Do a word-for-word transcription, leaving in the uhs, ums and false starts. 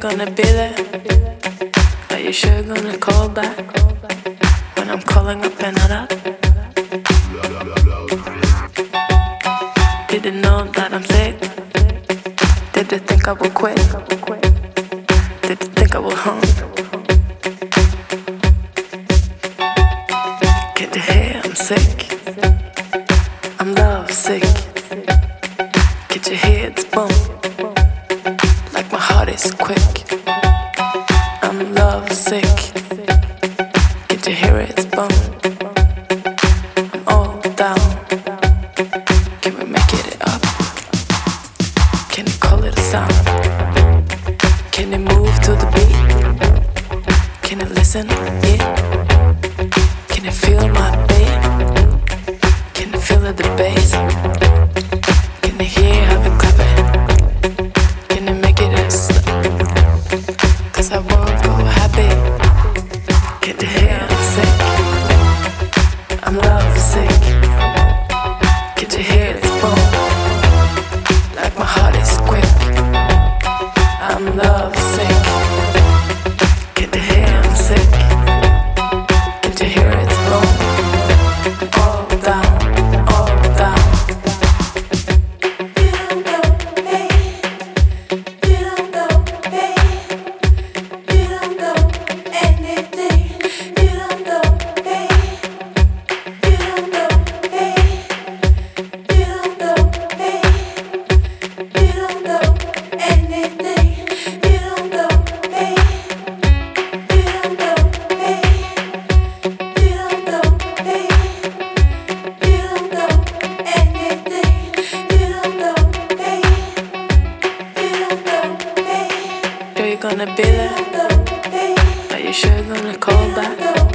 gonna be there? Are you sure you're gonna call back when I'm calling up and not up? Did they know that I'm sick? Did they think I would quit? Did they think I would home? Can't you hear I'm sick? I'm love sick. Can't you hear it's boom? Like my heart is quick. I'm love sick. Can't you hear it's boom? I'm all down. Can we make it up? Can you call it a sound? Can you move to the beat? Can you listen? Yeah. Can you feel my beat? Can you feel the bass? Can you hear how we clap it? Can you make it a slip? Cause I won't go happy. Can you hear I'm sick? I'm love sick. Can you hear it's boom? Like my heart is quick. I'm love sick. Can you hear I'm sick? Can you hear it's boom? All down, all down. You don't know me. You don't know me. You don't know anything. You don't know me. You don't know me. You don't know me. You don't know anything. You don't know me. You don't know me. You don't know me. You don't know anything. You don't know me. You don't know me. Are you gonna be there? You don't know me. Are you sure you're gonna call back